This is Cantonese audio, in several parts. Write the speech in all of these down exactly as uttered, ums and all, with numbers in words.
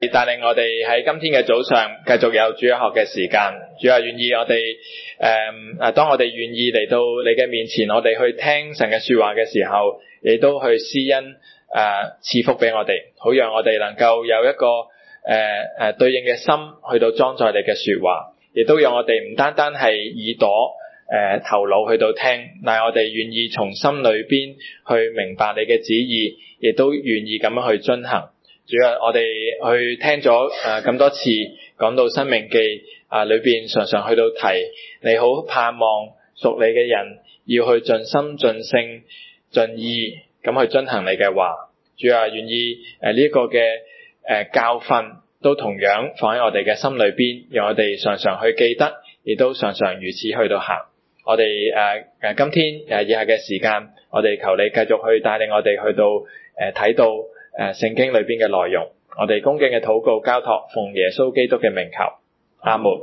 帶領我哋喺今天嘅早上繼續有主日學嘅時間。主啊，願意我哋誒誒，當我哋願意嚟到你嘅面前，我哋去聽神嘅說話嘅時候，亦都去施恩誒賜福俾我哋，好讓我哋能夠有一個誒誒、呃、對應嘅心去到裝載你嘅說話，亦都讓我哋唔單單係耳朵誒、呃、頭腦去到聽，但係我哋願意從心裏邊去明白你嘅旨意，亦都願意咁樣去遵行。主啊，我哋去聽咗誒咁多次講到申命記啊裏邊常常去到提，你好盼望屬你嘅人要去盡心盡性盡意咁去遵行你嘅話。主啊，願意誒呢一個嘅誒、呃、教訓都同樣放喺我哋嘅心裏邊，讓我哋常常去記得，亦都常常如此去到行。我哋誒誒今天誒以下嘅時間，我哋求你繼續去帶領我哋去到誒睇、呃、到。誒，聖經裏邊嘅內容，我哋恭敬嘅禱告交託，奉耶穌基督嘅名求，阿門。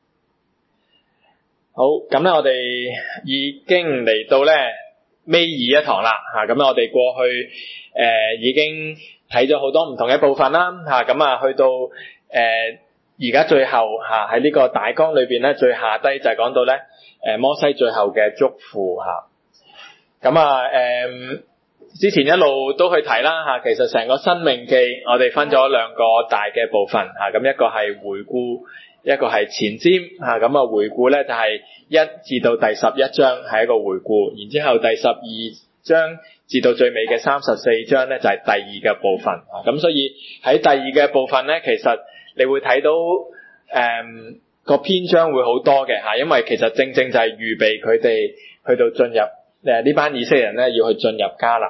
好，咁咧我哋已經嚟到咧尾二一堂啦，吓咁我哋過去誒、呃、已經睇咗好多唔同嘅部分啦，吓咁啊去到誒而家最後吓喺呢個大綱裏邊咧，最下低就係講到咧誒摩西最後嘅囑咐吓，咁啊誒。呃之前一路都去提啦吓，其實成個申命記我哋分咗兩個大嘅部分吓，咁一個係回顧，一個係前瞻吓，咁啊回顧咧就係一至到第十一章係一個回顧，然之後第十二章至到最尾嘅三十四章咧就係第二嘅部分，咁所以喺第二嘅部分咧，其實你會睇到誒、嗯、個篇章會好多嘅吓，因為其實正正就係預備佢哋去到進入誒呢班以色列人咧要去進入迦南。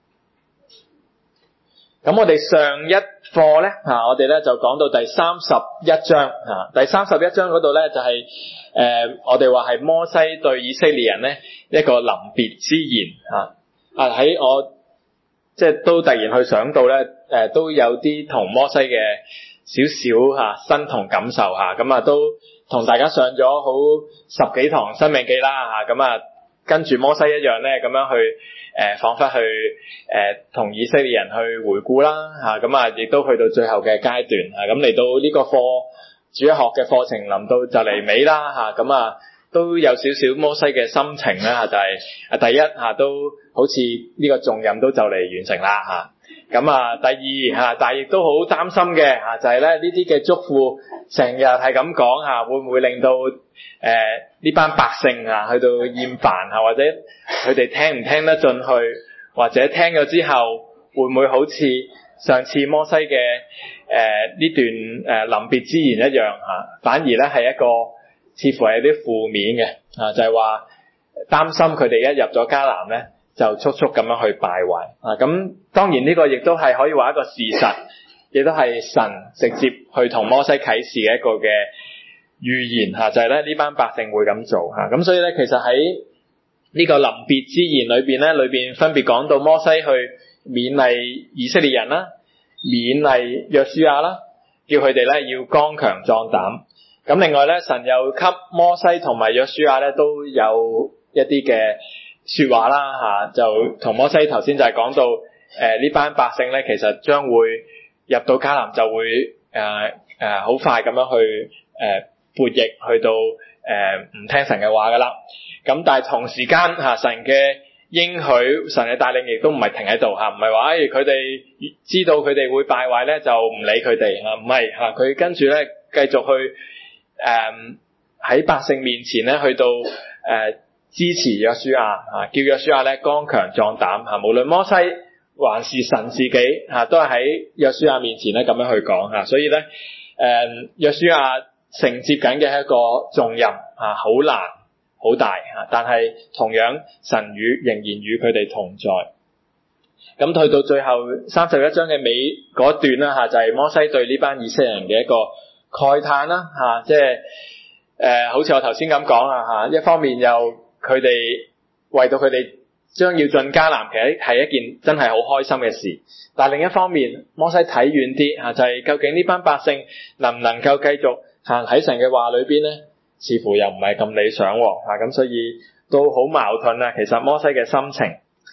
咁我哋上一課咧吓，我哋咧就講到第三十一章吓，第三十一章嗰度咧就係、是、誒、呃、我哋話係摩西對以色列人咧一個臨別之言吓，啊喺我即係都突然去想到咧誒、呃、都有啲同摩西嘅少少吓身同感受吓，咁啊都同大家上咗好十幾堂申命記啦吓，咁啊跟住摩西一樣咧咁樣去。誒，彷彿去誒同、呃、以色列人去回顧啦嚇，咁啊亦都去到最後嘅階段啊，咁嚟到呢個課主日學嘅課程臨到就嚟尾啦嚇，咁啊都有少少摩西嘅心情啦，就係、是、啊第一嚇都好似呢個重任都就嚟完成啦嚇，咁啊第二嚇，但係亦都好擔心嘅嚇，就係咧呢啲嘅囑咐成日係咁講嚇，會唔會令到誒呢、呃、班百姓啊去到厭煩啊，或者佢哋聽唔聽得進去，或者聽咗之後會唔會好似上次摩西嘅誒呢段誒臨別之言一樣吓，反而咧係一個似乎係啲負面嘅啊，就係話擔心佢哋一入咗迦南咧就速速咁樣去敗壞啊。咁當然呢個亦都係可以話一個事實，亦都係神直接去同摩西啟示嘅一個嘅預言吓，就係咧呢班百姓會咁做吓。咁所以咧其實喺呢個臨別之言裏邊咧，裏邊分別講到摩西去勉勵以色列人啦，勉勵約書亞啦，叫佢哋咧要剛強壯膽。咁另外咧，神又給摩西同埋約書亞咧都有一啲嘅說話啦吓，就同摩西頭先就係講到誒呢班百姓咧，其實將會入到迦南就會誒誒好快咁樣去誒叛逆去到誒唔、呃、聽神嘅話噶啦。咁但係同時間吓，神嘅應許，神嘅帶領亦都唔係停喺度吓，唔係話誒佢哋知道佢哋會敗壞咧就唔理佢哋吓，唔係吓，佢跟住咧繼續去誒喺、呃、百姓面前咧去到誒、呃、支持約書亞吓，叫約書亞咧剛強壯膽吓，無論摩西還是神自己吓，都係喺約書亞面前咧咁樣去講吓，所以咧誒約書亞承接緊嘅係一個重任吓，好難。好大吓，但係同樣神與仍然與佢哋同在。咁去到最後三十一章嘅尾嗰段啦吓，就係、是、摩西對呢班以色列人嘅一個慨嘆啦吓，即係誒，好似我頭先咁講啊吓，一方面又佢哋為到佢哋將要進迦南，其實係一件真係好開心嘅事。但係另一方面，摩西睇遠啲吓，就係、是、究竟呢班百姓能唔能夠繼續行喺神嘅話裏邊咧？似乎又唔係咁理想喎，咁所以都好矛盾啊。其實摩西嘅心情，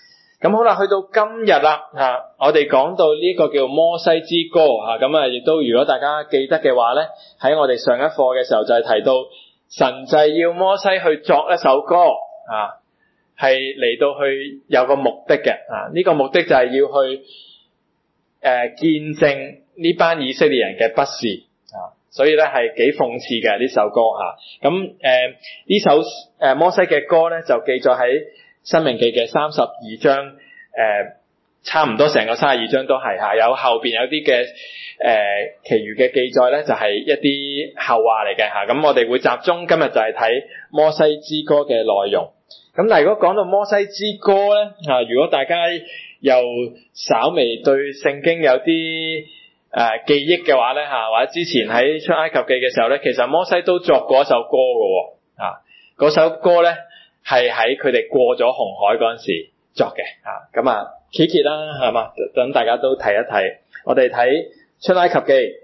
咁好啦，去到今日啦吓，我哋講到呢個叫摩西之歌吓，咁啊亦都如果大家記得嘅話咧，喺我哋上一課嘅時候就係提到神就係要摩西去作一首歌啊，係嚟到去有個目的嘅啊，呢個目的就係要去誒見證呢班以色列人嘅不是啊，所以咧係幾諷刺嘅呢首歌吓。咁誒呢首誒摩西嘅歌咧就記載喺申命記嘅三十二章，誒、呃，差唔多成個三十二章都係吓，有後邊有啲嘅誒，其餘嘅記載咧就係、是、一啲後話嚟嘅吓。咁我哋會集中今日就係睇摩西之歌嘅內容。咁但係如果講到摩西之歌咧吓，如果大家又稍微對聖經有啲誒、呃、記憶嘅話咧吓，或者之前喺出埃及記嘅時候咧，其實摩西都作過一首歌嘅，啊，嗰首歌咧。係喺佢哋過咗紅海嗰陣時作嘅，啊，咁啊，揭揭啦，係嘛，等大家都睇一睇。我哋睇出埃及記，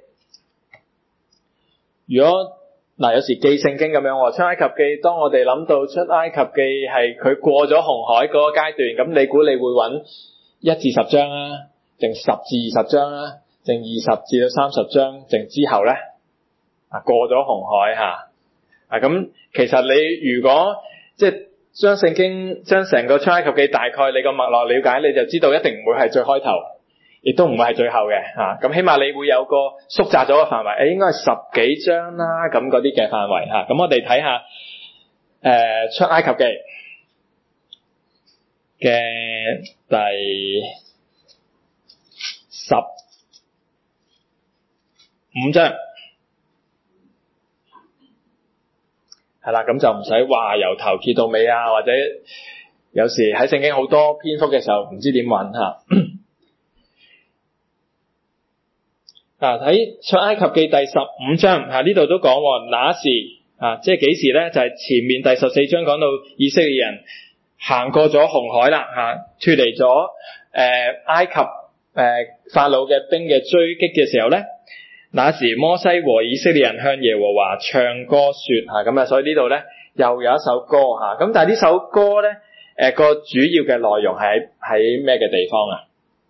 如果嗱、啊、有時記聖經咁樣，出埃及記，當我哋諗到出埃及記係佢過咗紅海嗰個階段，咁你估你會揾一至十章啊，定十至二十章啊，定二十至到三十章，定之後咧啊過咗紅海吓，啊咁其實你如果即係將聖經將成個出埃及記大概你個脈絡了解，你就知道一定唔會係最開頭，亦都唔會係最後嘅吓。咁起碼你會有個縮窄咗嘅範圍，誒應該係十幾章啦，咁嗰啲嘅範圍吓。咁我哋睇下誒出埃及記嘅第十五章。係啦，咁就唔使話由頭揭到尾啊，或者有時喺聖經好多篇幅嘅時候唔知點揾吓。嗱，睇出埃及記第十五章吓，呢度都講那時啊，即係幾時咧？就係、是、前面第十四章講到以色列人行過咗紅海啦吓，脫離咗誒埃及誒、呃、法老嘅兵嘅追擊嘅時候咧。那時摩西和以色列人向耶和華唱歌說吓，咁啊，所以呢度咧又有一首歌吓，咁但係呢首歌咧誒個主要嘅內容係喺喺咩嘅地方啊？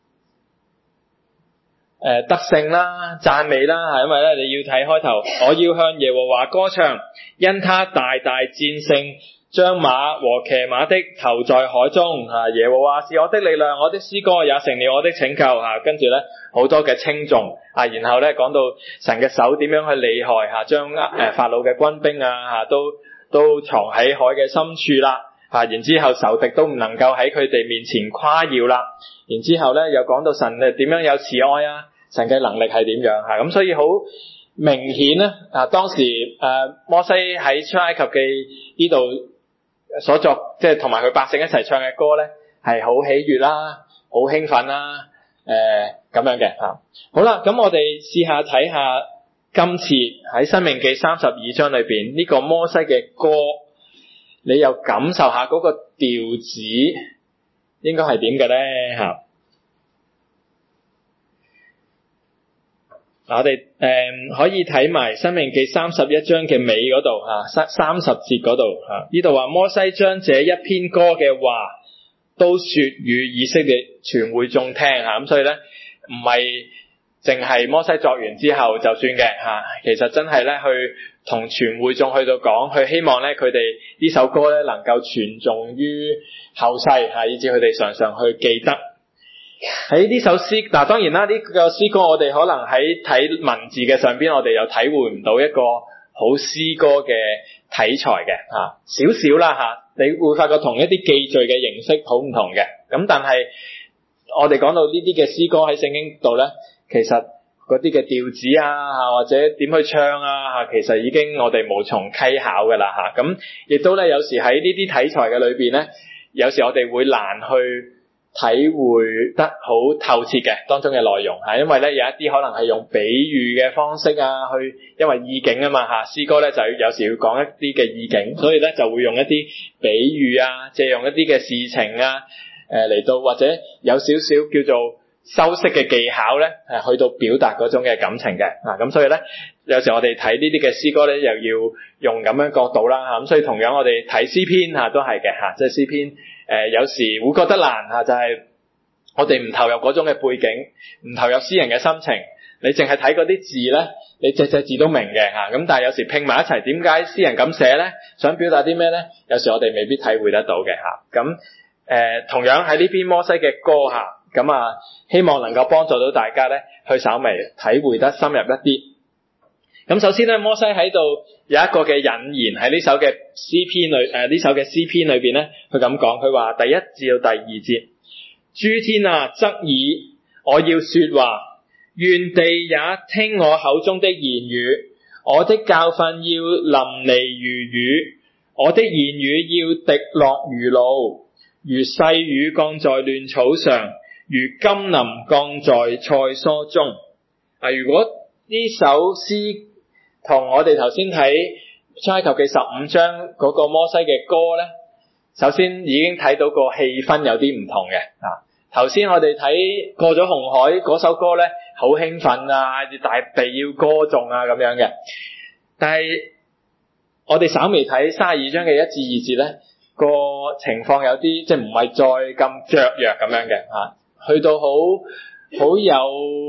誒、呃、得勝啦，讚美啦，係因為咧你要睇開頭，我要向耶和華歌唱，因他大大戰勝，將馬和騎馬的投在海中吓，耶和華是我的力量，我的詩歌也成了我的拯救吓，跟住咧好多嘅稱頌啊，然後咧講到神嘅手點樣去厲害吓，將誒法老嘅軍兵啊吓都都藏喺海嘅深處啦吓，然之後仇敵都唔能夠喺佢哋面前誇耀啦，然之後咧又講到神誒點樣有慈愛啊，神嘅能力係點樣吓，咁所以好明顯咧啊，當時誒摩西喺出埃及記呢度所作，即係同埋佢百姓一齊唱嘅歌咧，係好喜悅啦，好興奮啦，誒、呃、咁樣嘅吓。好啦，咁我哋試下睇下今次喺申命記三十二章裏邊呢個摩西嘅歌，你又感受下嗰個調子應該係點嘅咧吓。我哋誒、嗯、可以睇埋申命記三十一章嘅尾嗰度吓，三三十節嗰度吓，呢度話摩西將這一篇歌嘅話都說與以色列全會眾聽吓，咁所以咧唔係淨係摩西作完之後就算嘅吓，其實真係咧去同全會眾去到講，佢希望咧佢哋呢首歌咧能夠傳頌於後世吓，以至佢哋常常去記得。喺呢首詩，嗱當然啦，呢、這個詩歌我哋可能喺睇文字嘅上邊，我哋又體會唔到一個好詩歌嘅題材嘅吓，少少啦吓，你會發覺同一啲記敘嘅形式好唔同嘅。咁但係我哋講到呢啲嘅詩歌喺聖經度咧，其實嗰啲嘅調子啊，或者點去唱啊，其實已經我哋無從稽考噶啦吓。咁亦都咧有時喺呢啲題材嘅裏邊咧，有時我哋會難去體會得好透徹嘅當中嘅內容吓，因為咧有一啲可能係用比喻嘅方式啊，去因為意境啊嘛吓，詩歌咧就有時要講一啲嘅意境，所以咧就會用一啲比喻啊，借用一啲嘅事情啊，誒、呃、嚟到或者有少少叫做修飾嘅技巧咧，係去到表達嗰種嘅感情嘅啊。咁所以咧，有時我哋睇呢啲嘅詩歌咧，又要用咁樣角度啦嚇。咁所以同樣我哋睇詩篇嚇都係嘅嚇，即係詩篇誒、呃、有時會覺得難嚇，就係、是、我哋唔投入嗰種嘅背景，唔投入詩人嘅心情，你淨係睇嗰啲字咧，你隻隻字都明嘅嚇。咁但係有時拼埋一齊，點解詩人咁寫咧？想表達啲咩咧？有時我哋未必體會得到嘅嚇。咁誒、呃、同樣喺呢篇摩西嘅歌嚇。咁啊，希望能夠幫助到大家咧，去稍微體會得深入一啲。咁首先咧，摩西喺度有一個嘅引言喺呢首嘅詩篇裏，誒、呃、呢首嘅詩篇裏邊咧，佢咁講，佢話第一至到第二節，諸天啊，側耳，我要說話，願地也聽我口中的言語，我的教訓要淋漓如雨，我的言語要滴落如露，如細雨降在亂草上，如甘霖降在菜蔬中。啊，如果呢首詩同我哋頭先睇出埃及記十五章嗰個摩西嘅歌咧，首先已經睇到個氣氛有啲唔同嘅。啊，頭先我哋睇過咗紅海嗰首歌咧，好興奮啊，大地要歌頌啊咁樣嘅。但係我哋稍微睇三十二章嘅一至二節咧，個情況有啲即係唔係再咁雀躍咁樣嘅嚇。去到好好有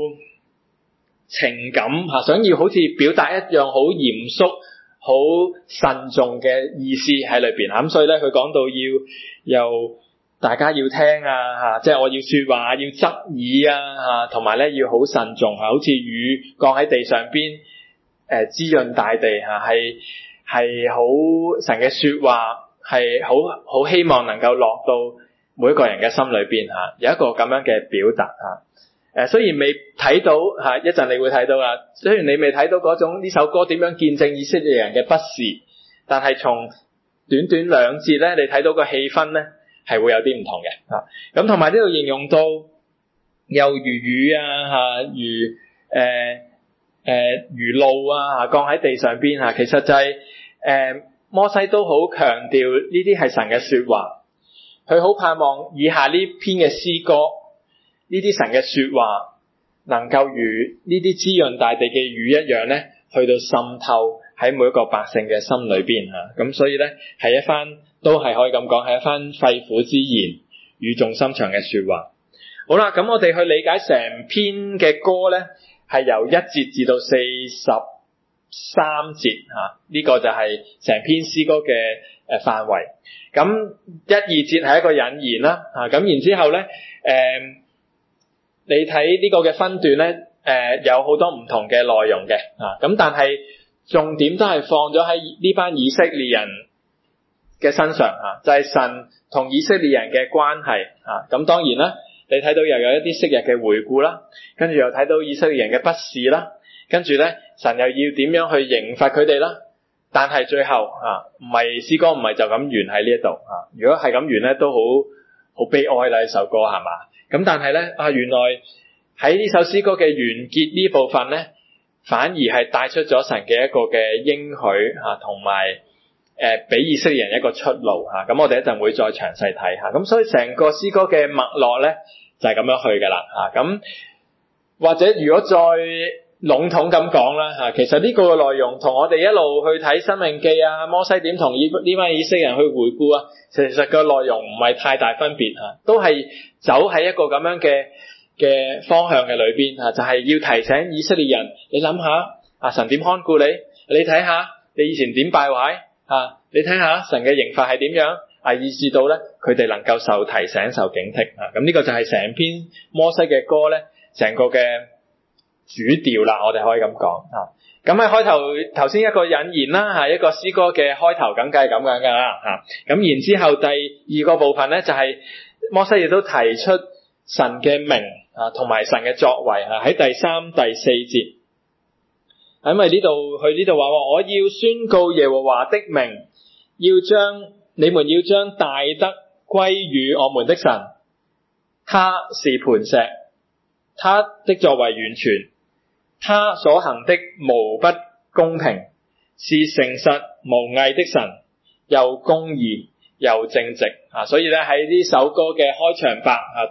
情感嚇，想要好似表達一樣好嚴肅、好慎重嘅意思喺裏邊嚇，咁所以咧佢講到要又大家要聽啊嚇，即係我要説話要側耳啊嚇，同埋咧要好慎重嚇，好似雨降喺地上邊誒滋潤大地嚇，係係好神嘅説話係好好希望能夠落到每一個人嘅心裏邊嚇，有一個咁樣嘅表達嚇。誒雖然未睇到嚇，一陣你會睇到啦。雖然你未睇到嗰種呢首歌點樣見證以色列人嘅不是，但係從短短兩節咧，你睇到個氣氛咧係會有啲唔同嘅嚇。咁同埋呢度形容到又如雨啊嚇，如誒誒、呃呃、如露啊嚇，降喺地上邊嚇。其實就係、是、誒、呃、摩西都好強調呢啲係神嘅説話。佢好盼望以下呢篇嘅詩歌，呢啲神嘅說話，能夠如呢啲滋潤大地嘅雨一樣咧，去到滲透喺每一個百姓嘅心裏邊吓。咁所以咧，係一番都係可以咁講，係一番肺腑之言，語重心長嘅說話。好啦，咁我哋去理解成篇嘅歌咧，係由一節至到四十三節吓，呢、這個就係成篇詩歌嘅誒範圍。咁一二節係一個引言啦，啊咁然之後咧，誒、呃、你睇呢個嘅分段咧，誒、呃、有好多唔同嘅內容嘅，啊咁但係重點都係放咗喺呢班以色列人嘅身上，啊就係、是、神同以色列人嘅關係，啊咁當然啦，你睇到又有一啲昔日嘅回顧啦，跟住又睇到以色列人嘅不是啦，跟住咧神又要點樣去刑罰佢哋啦。但係最後啊，唔係詩歌唔係就咁完喺呢一度啊。如果係咁完咧，都好好悲哀啦，呢首歌係嘛？咁但係咧啊，原來喺呢首詩歌嘅完結呢部分咧，反而係帶出咗神嘅一個嘅應許啊，同埋誒俾以色列人一個出路啊。咁我哋一陣會再詳細睇下。咁所以成個詩歌嘅脈絡咧就係、是、咁樣去噶啦啊。咁或者如果再籠統咁講啦嚇，其實呢個嘅內容同我哋一路去睇申命記啊，摩西點同呢班以色列人去回顧啊，其實個內容唔係太大分別嚇，都係走喺一個咁樣嘅嘅方向嘅裏邊嚇，就係、是、要提醒以色列人，你諗下啊，神點看顧你？你睇下你以前點敗壞啊？你睇下神嘅刑罰係點樣啊？以致到咧佢哋能夠受提醒、受警惕啊！咁呢個就係成篇摩西嘅歌咧，成個嘅主調啦，我哋可以咁講啊。咁喺開頭頭先一個引言啦，嚇一個詩歌嘅開頭，梗係咁樣噶啦嚇。咁然之後第二個部分咧，就係摩西亦都提出神嘅名啊，同埋神嘅作為啊，喺第三、第四節。因為呢度佢呢度話話，我要宣告耶和華的名，要將你們要將大德歸於我們的神，他是磐石，他的作為完全。他所行的無不公平，是誠實無偽的神，又公義又正直啊！所以咧喺呢首歌嘅開場白啊，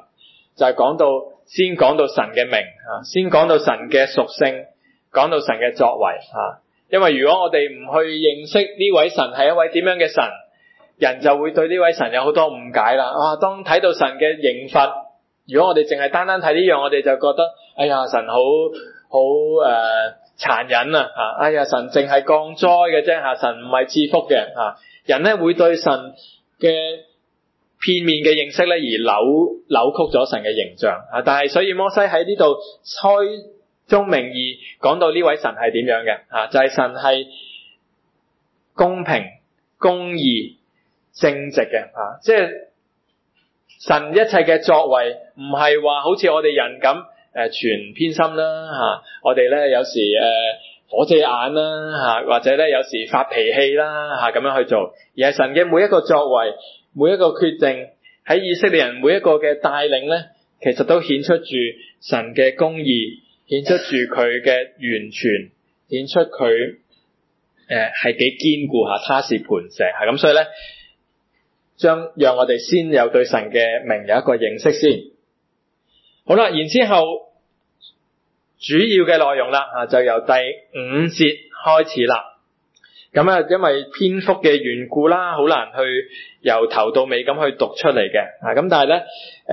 就係講到先講到神嘅名啊，先講到神嘅屬性，講到神嘅作為啊。因為如果我哋唔去認識呢位神係一位點樣嘅神，人就會對呢位神有好多誤解啦。啊，當睇到神嘅刑罰，如果我哋淨係單單睇呢樣，我哋就覺得，哎呀，神好好誒殘忍啊！啊，哎呀，神淨係降災嘅啫吓，神唔係賜福嘅吓。人咧會對神嘅片面嘅認識咧而扭扭曲咗神嘅形象啊。但係所以摩西喺呢度開宗明義講到呢位神係點樣嘅啊，就係、是、神係公平、公義、正直嘅啊，即係神一切嘅作為唔係話好似我哋人咁誒存偏心啦吓，我哋咧有時誒、呃、火遮眼啦吓，或者咧有時發脾氣啦吓咁樣去做，而係神嘅每一個作為、每一個決定喺以色列人每一個嘅帶領咧，其實都顯出住神嘅公義，顯出住佢嘅完全，顯出佢誒係幾堅固吓，他是磐石吓，咁所以咧將讓我哋先有對神嘅名有一個認識先。好啦，然之後主要嘅內容啦啊，就由第五節開始啦。咁啊，因為篇幅嘅緣故啦，好難去由頭到尾咁去讀出嚟嘅啊。咁但係咧，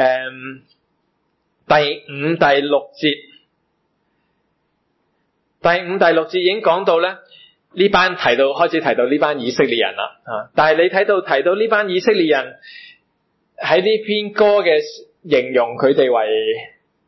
誒第五、第六節，第五、第六節已經講到咧，呢班提到開始提到呢班以色列人啦啊。但係你睇到提到呢班以色列人喺呢篇歌嘅形容佢哋為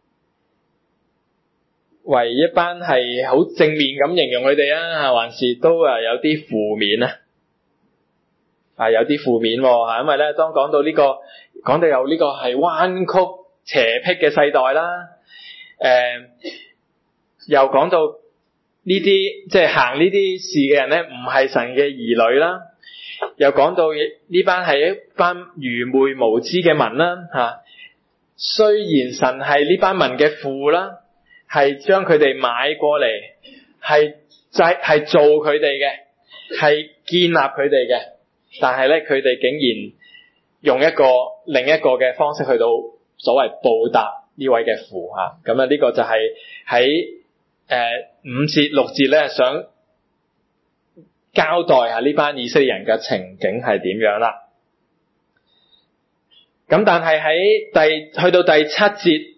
為一班係好正面咁形容佢哋啊，還是都啊有啲負面啊？啊有啲負面喎，因為咧當講到呢個講到有呢個係彎曲邪僻嘅世代啦，誒又講到呢啲即係行呢啲事嘅人咧唔係神嘅兒女啦，又講到呢班係一班愚昧無知嘅民啦吓。雖然神係呢班民嘅父啦，係將佢哋買過嚟，係就係係做佢哋嘅，係建立佢哋嘅，但係咧佢哋竟然用一個另一個嘅方式去到所謂報答呢位嘅父吓。咁啊呢個就係喺誒五節六節咧想交代下呢班以色列人嘅情景係點樣啦。咁但係喺第去到第七節，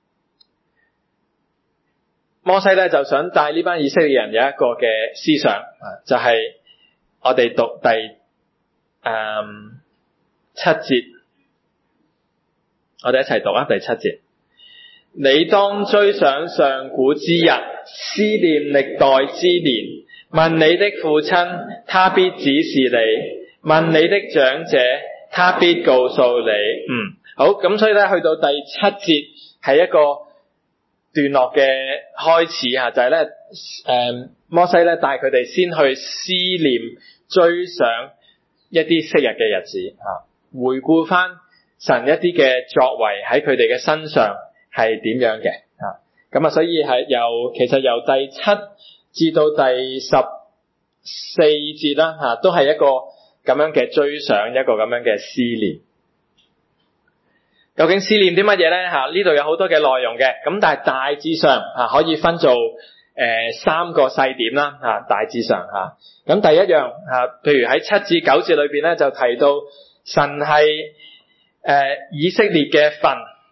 摩西咧就想帶呢班以色列人有一個嘅思想，就係、是、我哋讀第誒、嗯、七節，我哋一齊讀啊！第七節，你當追想上古之日，思念歷代之年，問你的父親，他必指示你；問你的長者，他必告訴你。嗯，好，咁所以咧去到第七節係一個段落嘅開始吓，就係咧誒摩西咧帶佢哋先去思念追想一啲昔日嘅日子啊，回顧翻神一啲嘅作為喺佢哋嘅身上係點樣嘅啊。咁啊所以係由其實由第七至到第十四節啦吓，都係一個咁樣嘅追想，一個咁樣嘅思念。究竟思念啲乜嘢呢？吓，呢度有好多嘅內容嘅，咁但係大致上吓可以分做誒、呃、三個細點啦吓，大致上吓。咁第一樣吓，譬如喺七至九節裏邊咧就提到神係誒、呃、以色列嘅份，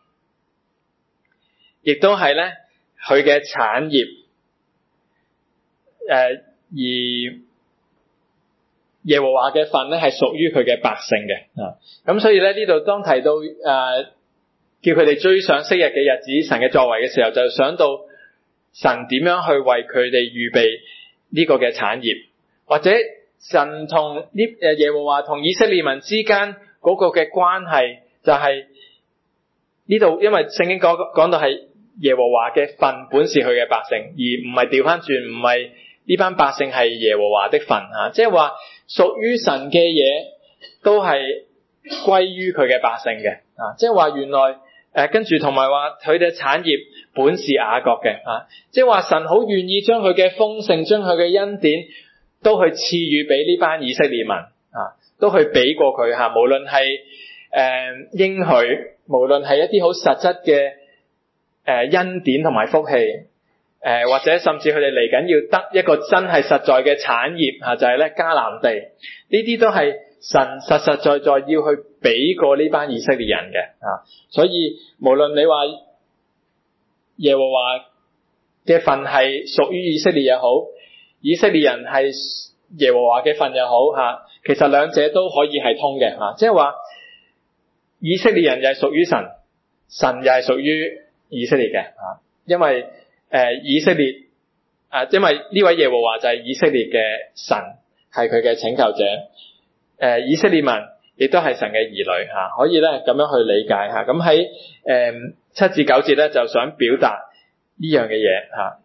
亦都係咧佢嘅產業，誒、呃、而。耶和華嘅份咧係屬於佢嘅百姓嘅啊，咁所以咧呢度當提到誒、呃、叫佢哋追上昔日嘅日子神嘅作為嘅時候，就想到神點樣去為佢哋預備呢個嘅產業，或者神同呢誒耶和華同以色列民之間嗰個嘅關係，就係呢度因為聖經講講到係耶和華嘅份本是佢嘅百姓，而唔係調翻轉，唔係呢班百姓係耶和華的份吓，即係話。屬於神嘅嘢都係歸於佢嘅百姓嘅啊，即係話原來誒、呃、跟住同埋話佢嘅產業本是雅各嘅啊，即係話神好願意將佢嘅豐盛，將佢嘅恩典都去賜予俾呢班以色列民啊，都去俾過佢吓，無論係誒應許，無論係一啲好實質嘅誒恩典同埋福氣，誒、呃、或者甚至佢哋嚟緊要得一個真係實在嘅產業嚇，就係咧迦南地，呢啲都係神實實在在要去俾過呢班以色列人嘅嚇。所以無論你話耶和華嘅份係屬於以色列也好，以色列人係耶和華嘅份又好嚇，其實兩者都可以係通嘅嚇，即係話以色列人又係屬於神，神又係屬於以色列嘅嚇，因為誒、呃、以色列啊、呃，因為呢位耶和華就係以色列嘅神，係佢嘅拯救者，誒、呃、以色列民亦都係神嘅兒女嚇、啊，可以咧咁樣去理解嚇。咁喺誒七至九節咧，就想表達呢樣嘅嘢嚇。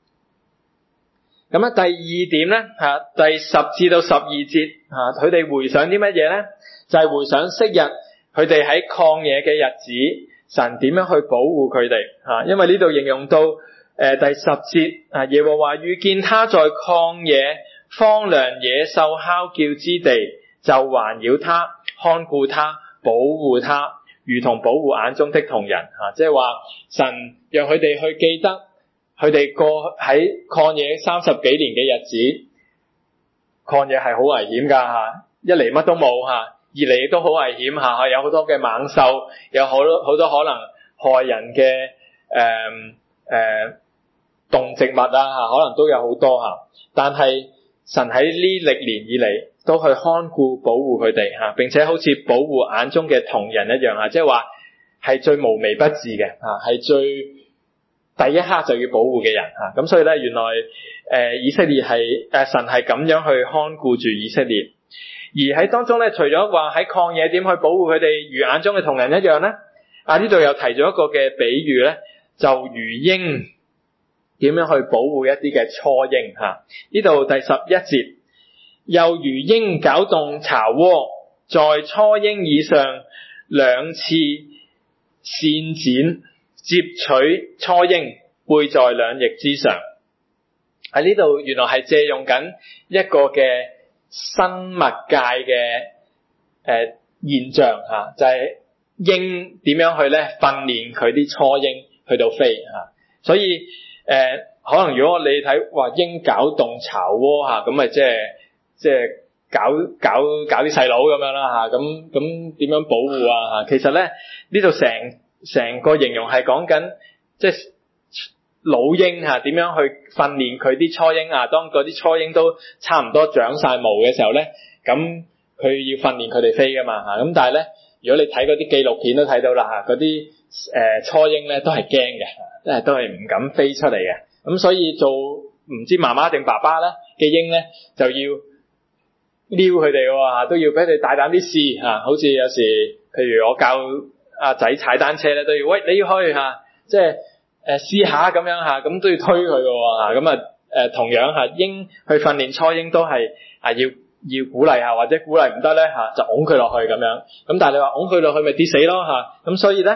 咁啊，第二點咧嚇、啊，第十至到十二節嚇，佢、啊、哋回想啲乜嘢咧？就係、是、回想昔日佢哋喺曠野嘅日子。神點樣去保護佢哋啊？因為呢度形容到誒、呃、第十節啊，耶和華遇見他在曠野荒涼野獸哮叫之地，就環繞他，看顧他，保護他，如同保護眼中的瞳人啊！即係話神讓佢哋去記得佢哋過喺曠野三十幾年嘅日子，曠野係好危險噶吓，一嚟乜都冇吓。二嚟亦都好危險嚇，有好多嘅猛獸，有好多好多可能害人嘅誒誒動植物啊嚇，可能都有好多嚇。但係神喺呢歷年以嚟都去看顧保護佢哋嚇，並且好似保護眼中嘅瞳人一樣嚇，即係話係最無微不至嘅嚇，係最第一刻就要保護嘅人嚇。咁所以咧，原來誒、呃、以色列係誒、呃、神係咁樣去看顧住以色列。而喺當中咧，除咗話喺曠野點去保護佢哋如眼中嘅瞳人一樣咧，啊呢度又提咗一個嘅比喻咧，就如鷹點樣去保護一啲嘅雛鷹嚇。呢度第十一節，又如鷹攪動巢窩，在雛鷹以上兩次扇展，接取雛鷹，背在兩翼之上。喺呢度原來係借用緊一個嘅生物界嘅誒、呃、現象嚇、啊，就係、是、鷹點樣去咧訓練佢啲雛鷹去到飛嚇、啊。所以誒、呃，可能如果你睇話鷹攪動巢窩嚇，咁咪即係即係搞搞搞啲細佬咁樣啦嚇。咁咁點樣保護啊嚇？其實咧呢度成成個形容係講緊即係老鷹嚇點樣去訓練佢啲雛鷹啊？當嗰啲雛鷹都差唔多長晒毛嘅時候咧，咁佢要訓練佢哋飛噶嘛嚇。咁但係咧，如果你睇嗰啲紀錄片都睇到啦嚇，嗰啲誒雛鷹咧都係驚嘅，即係都係唔敢飛出嚟嘅。咁所以做唔知媽媽定爸爸咧嘅鷹咧，就要撩佢哋喎，都要俾佢哋大膽啲試嚇。好似有時，譬如我教阿仔踩單車咧，都要喂你要去嚇，即係。誒試下咁樣嚇，咁都要推佢嘅喎嚇，咁啊誒同樣嚇鷹去訓練雛鷹都係啊要要鼓勵下，或者鼓勵唔得咧嚇就拱佢落去咁樣。咁但係你話拱佢落去咪跌死咯嚇，咁所以咧，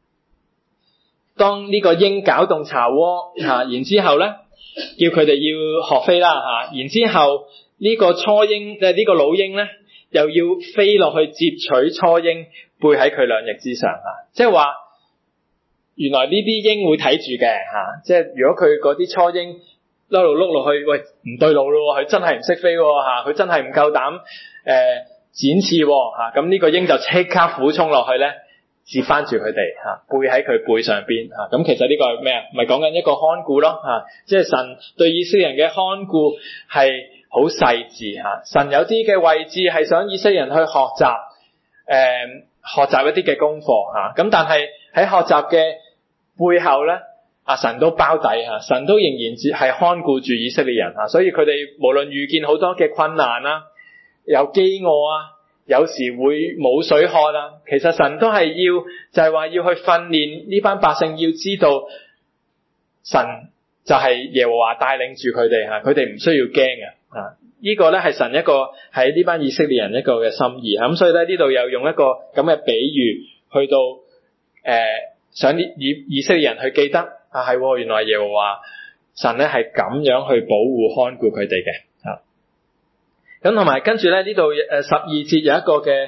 當呢個鷹攪動巢窩嚇，然之後咧叫佢哋要學飛啦嚇，然之後呢個雛鷹即係呢個老鷹咧又要飛落去接取雛鷹，背喺佢兩翼之上嚇，即係話。原來呢啲鷹會睇住嘅嚇，即係如果佢嗰啲雛鷹一路碌落去，喂唔對路咯，佢真係唔識飛喎嚇，佢真係唔夠膽誒、呃、展翅喎嚇，咁呢個鷹就即刻俯衝落去咧，接翻住佢哋嚇，背喺佢背上邊嚇，咁其實呢個係咩啊？咪講緊一個看顧咯嚇，即係神對以色列人嘅看顧係好細緻嚇，神有啲嘅位置係想以色列人去學習誒、呃、學習一啲嘅功課嚇，咁但係喺學習嘅背後咧，阿神都包底嚇，神都仍然只係看顧住以色列人嚇，所以佢哋無論遇見好多嘅困難啦，有飢餓啊，有時會冇水喝啊，其實神都係要就係話要去訓練呢班百姓，要知道神就係耶和華帶領住佢哋嚇，佢哋唔需要驚嘅嚇，呢個咧係神一個喺呢班以色列人一個嘅心意嚇，咁所以咧呢度又用一個咁嘅比喻去到誒。呃想以以色列人去記得啊，係原來耶和華神咧係咁樣去保護看顧佢哋嘅嚇。咁同埋跟住咧呢度誒十二節有一個嘅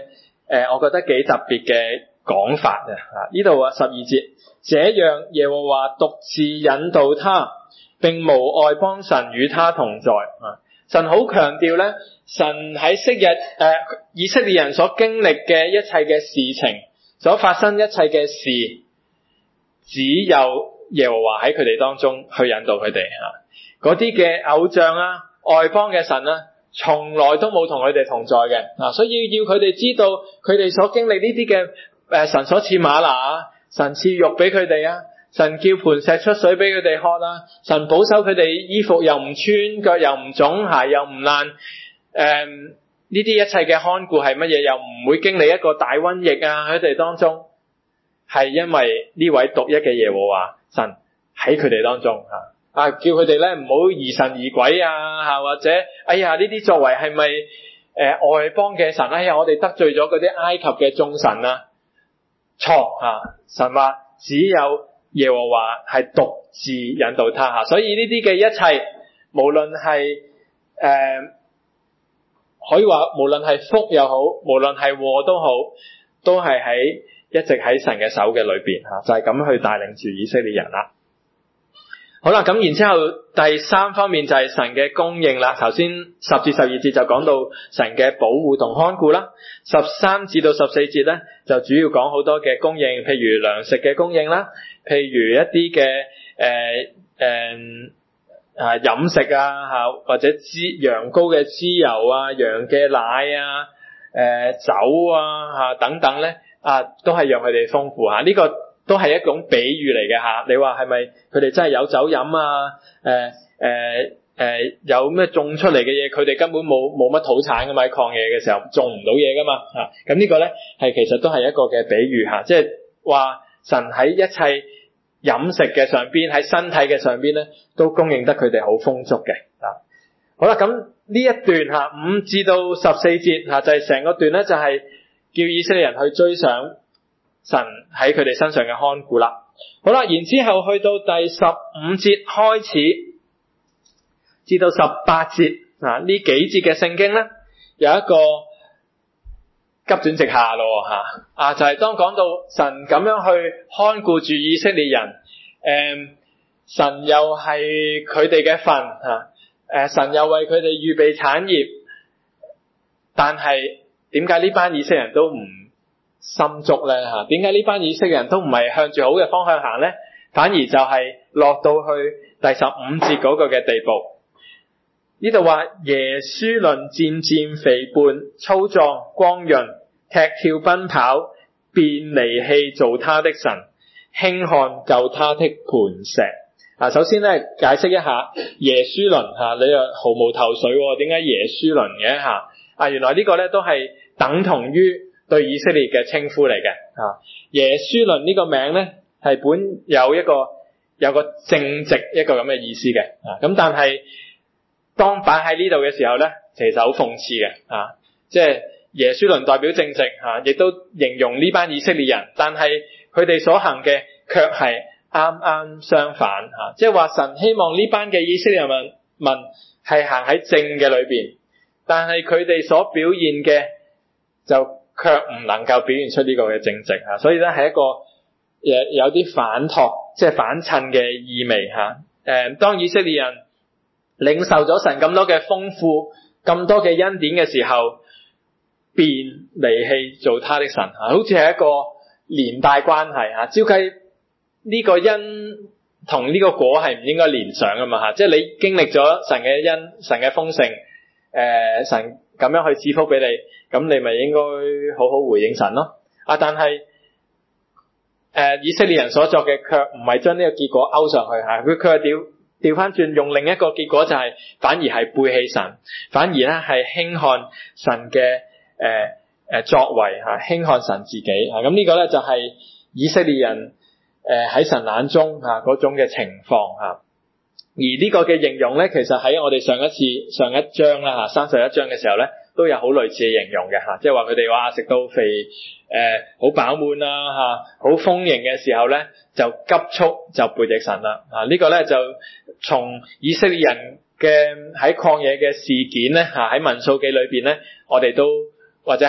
呃、我覺得幾特別嘅講法啊！呢度啊十二節，這樣耶和華獨自引導他，並無外邦神與他同在啊！神好強調咧，神喺昔日誒、呃、以色列人所經歷嘅一切嘅事情，所發生一切嘅事，只有耶和華喺佢哋當中去引導佢哋啊！嗰啲嘅偶像啊、外邦嘅神啊，從來都冇同佢哋同在嘅啊！所以要佢哋知道，佢哋所經歷呢啲嘅誒神所賜嗎哪，神賜肉俾佢哋啊，神叫磐石出水俾佢哋喝啦，神保守佢哋衣服又唔穿，腳又唔腫，鞋又唔爛，誒呢啲一切嘅看顧係乜嘢？又唔會經歷一個大瘟疫啊！喺佢哋當中，係因為呢位獨一嘅耶和華神喺佢哋當中啊！啊，叫佢哋咧唔好疑神疑鬼啊，吓或者哎呀呢啲作為係咪誒外邦嘅神？哎呀，我哋得罪咗嗰啲埃及嘅眾神啊！錯啊！神話只有耶和華係獨自引導他吓，所以呢啲嘅一切，無論係誒、呃、可以話無論係福又好，無論係禍都好，都係喺一直喺神嘅手嘅裏邊吓，就係、是、咁去帶領住以色列人啦。好啦，咁然之後第三方面就係神嘅供應啦。頭先十至十二節就講到神嘅保護同看顧啦。十三至到十四節咧就主要講好多嘅供應，譬如糧食嘅供應啦，譬如一啲嘅誒誒啊飲食啊吓，或者脂羊羔嘅脂油啊、羊嘅奶啊、誒、呃、酒啊吓等等咧啊，都係讓佢哋豐富吓。呢、這個都係一種比喻嚟嘅吓，你話係咪佢哋真係有酒飲啊？誒誒誒，有咩種出嚟嘅嘢，佢哋根本冇冇乜土產噶嘛？喺曠野嘅時候種唔到嘢噶嘛？吓、啊，咁呢個咧係其實都係一個嘅比喻吓，即係話神喺一切飲食嘅上邊，喺身體嘅上邊咧，都供應得佢哋好豐足嘅啊。好啦，咁呢一段吓五至到十四節吓，就係、是、成個段咧，就係叫以色列人去追上神喺佢哋身上嘅看顧啦。好啦，然之後去到第十五節開始至到十八節啊，呢幾節嘅聖經咧有一個急轉直下咯吓啊，就係、是、當講到神咁樣去看顧住以色列人，誒、嗯，神又係佢哋嘅份吓，誒，神又為佢哋預備產業，但係點解呢班以色列人都唔心足咧吓？點解呢班以色列人都唔係向住好嘅方向行咧？反而就係落到去第十五節嗰個嘅地步。呢度話耶書崙漸漸肥胖、粗壯、光潤，踢跳奔跑，便離棄造他的神，輕看救他的磐石。啊，首先咧解釋一下耶書崙吓，你又毫無頭緒，點解耶書崙嘅吓？啊，原來呢個咧都係等同於對以色列嘅稱呼嚟嘅。啊，耶書崙呢個名咧係本有一個有個正直一個咁嘅意思嘅。啊，咁但係當擺喺呢度嘅時候咧，其實好諷刺嘅。啊，即係耶書崙代表正直吓，亦都形容呢班以色列人，但係佢哋所行嘅卻係啱啱相反吓，即係話神希望呢班嘅以色列人民係行喺正嘅裏邊，但係佢哋所表現嘅就卻唔能夠表現出呢個嘅正直吓，所以咧係一個誒有啲反托，即係反襯嘅意味吓。誒，當以色列人領受咗神咁多嘅豐富、咁多嘅恩典嘅時候，便離棄做他的神吓，好似係一個連帶關係吓。照計呢個因同呢個果係唔應該連上噶嘛吓，即係你經歷咗神嘅恩、神嘅豐盛，誒、呃，神咁樣去賜福俾你，咁你咪應該好好回應神咯。啊，但係誒、呃、以色列人所作嘅卻唔係將呢個結果勾上去吓，佢佢係調調翻轉，用另一個結果就係、是、反而係背棄神，反而咧係輕看神嘅誒誒作為吓，輕看神自己吓，咁、啊、呢個咧就係以色列人誒喺神眼中吓嗰種嘅情況吓。而呢個嘅形容咧，其實喺我哋上一次上一章啦吓，三十一章嘅時候咧，都有好類似嘅形容嘅吓，即係話佢哋話食到肥誒好飽滿啦吓，好豐盈嘅時候咧，就急速就背逆神啦啊！呢個咧就從以色列人嘅喺曠野嘅事件咧吓，喺民數記裏邊咧，我哋都或者喺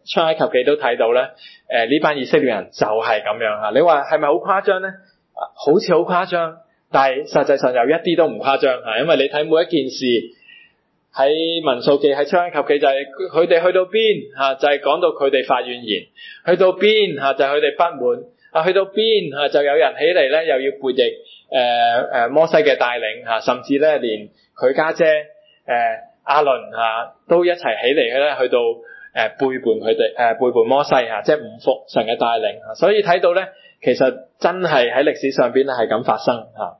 出埃及記都睇到咧，誒呢班以色列人就係咁樣嚇。你話係咪好誇張咧？好似好誇張，但係實際上又一啲都唔誇張嚇，因為你睇每一件事喺民數記、喺出埃及記就係佢哋去到邊嚇，就係講到佢哋發怨言；去到邊嚇就係佢哋不滿；啊去到邊嚇就有人起嚟咧，又要背逆誒誒摩西嘅帶領嚇，甚至咧連佢家姐誒亞倫嚇都一齊起嚟咧，去到誒背叛佢哋誒背叛摩西嚇，即係唔服神嘅帶領嚇。所以睇到咧，其實真係喺歷史上邊咧係咁發生嚇。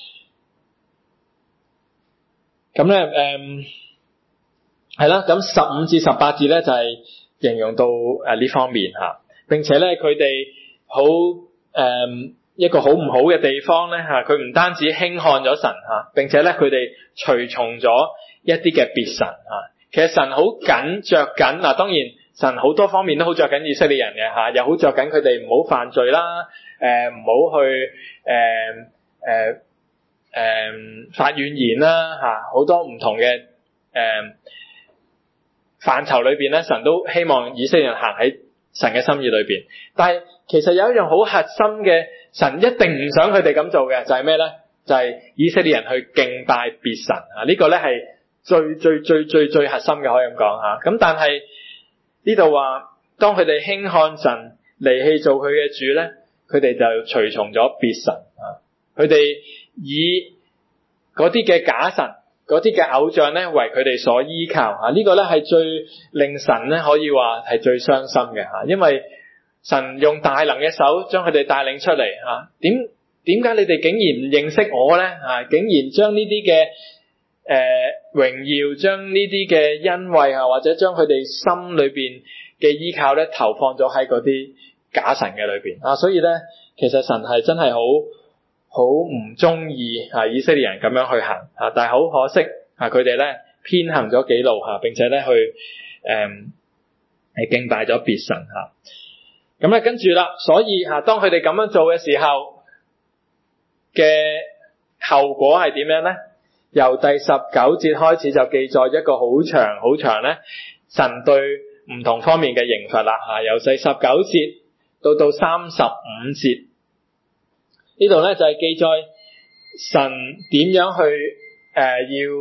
咁咧誒係啦，咁十五至十八節咧就係形容到誒呢方面嚇。並且咧佢哋好誒一個好唔好嘅地方咧嚇，佢唔單止輕看咗神嚇，並且咧佢哋隨從咗一啲嘅別神嚇。其實神好緊着緊嗱，當然神好多方面都好着緊以色列人嘅嚇，又好着緊佢哋唔好犯罪啦，誒唔好去誒誒誒發怨言啦嚇，好多唔同嘅誒、呃、範疇裏邊咧，神都希望以色列人行喺神嘅心意裏邊。但係其實有一樣好核心嘅，神一定唔想佢哋咁做嘅，就係咩咧？就係、是、以色列人去敬拜別神啊！呢、這個咧係最最最最最核心嘅，可以咁講吓。咁但係呢度話，當佢哋輕看神，離棄做佢嘅主咧，佢哋就隨從咗別神啊！佢哋以嗰啲嘅假神、嗰啲嘅偶像咧為佢哋所依靠啊！呢、這個咧係最令神咧可以話係最傷心嘅吓，因為神用大能嘅手將佢哋帶領出嚟吓，點點解你哋竟然唔認識我咧？吓，竟然將呢啲嘅誒榮耀，將呢啲嘅恩惠啊，或者將佢哋心裏邊嘅依靠咧，投放咗喺嗰啲假神嘅裏邊啊！所以咧，其實神係真係好好唔中意啊以色列人咁樣去行啊，但係好可惜啊，佢哋咧偏行咗己路吓，並且咧去誒係敬拜咗別神吓。咁咧跟住啦，所以吓當佢哋咁樣做嘅時候嘅後果係點樣咧？由第十九節開始就記載一個好長好長咧，神對唔同方面嘅刑罰啦吓。由第十九節到到三十五節呢度咧就係記載神點樣去誒、呃、要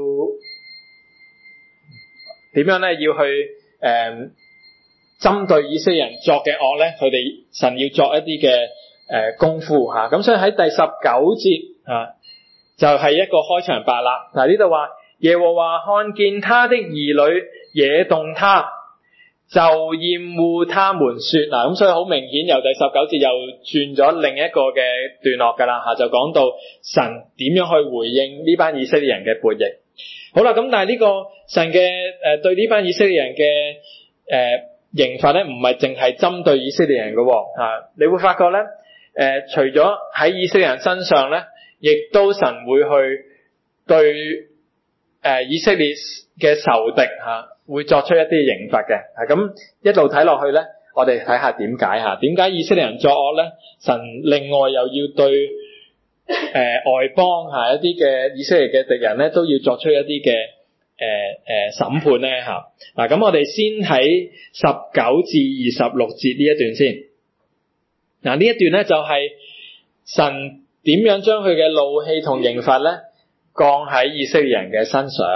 點樣咧要去誒。呃針對以色列人作嘅惡咧，佢哋神要作一啲嘅誒功夫吓，咁所以喺第十九節啊，就係、是、一個開場白啦。嗱呢度話耶和華看見他的兒女惹動他，就厭惡他們說嗱，咁所以好明顯由第十九節又轉咗另一個嘅段落噶啦吓，就講到神點樣去回應呢班以色列人嘅悖逆。好啦，咁但係呢個神嘅誒對呢班以色列人嘅誒。呃刑罰咧唔係淨係針對以色列人嘅喎，啊，你會發覺咧，誒、呃，除咗喺以色列人身上咧，亦都神會去對誒、呃、以色列嘅仇敵吓、啊，會作出一啲刑罰嘅，係、啊、咁一路睇落去咧，我哋睇下點解吓，點解以色列人作惡咧，神另外又要對誒、呃、外邦吓、啊、一啲嘅以色列嘅敵人咧，都要作出一啲嘅。誒誒審判咧吓，嗱咁我哋先睇十九至二十六節呢一段先。嗱呢一段咧就係神點樣將佢嘅怒氣同刑罰咧降喺以色列人嘅身上。